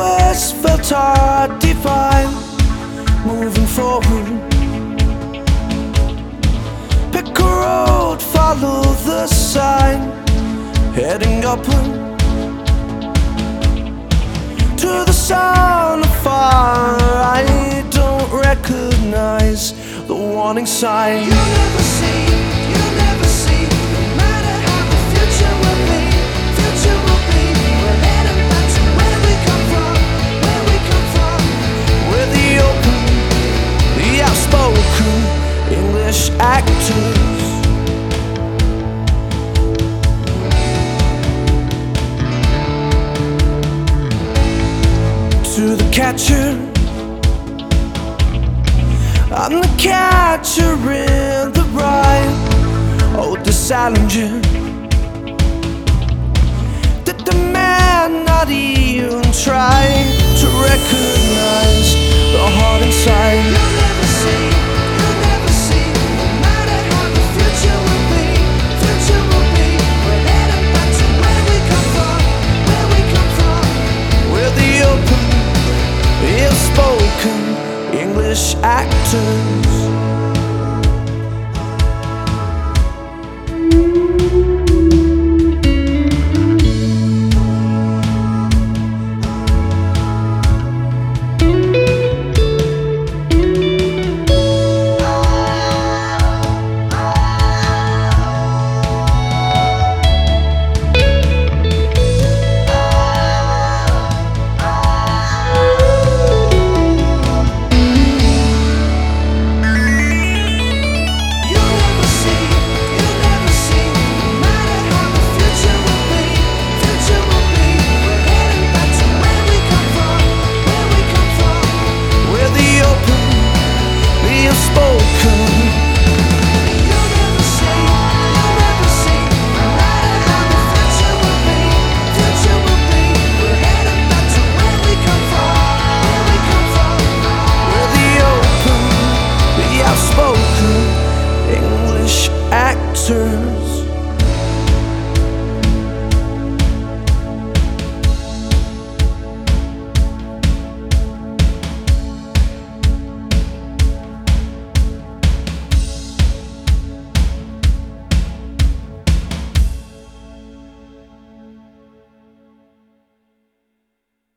was felt hard, divine, moving forward. Pick a road, follow the sign, heading upward to the sound of fire. I don't recognize the warning sign. You'll never see, you'll never see. No matter how the future will be, future will be. We're heading back to where we come from, where we come from. We're the open, the outspoken English actors. To the catcher, I'm the catcher in the rhyme. Oh, the Salinger, did the man not even try to recognize the heart inside? You'll never see.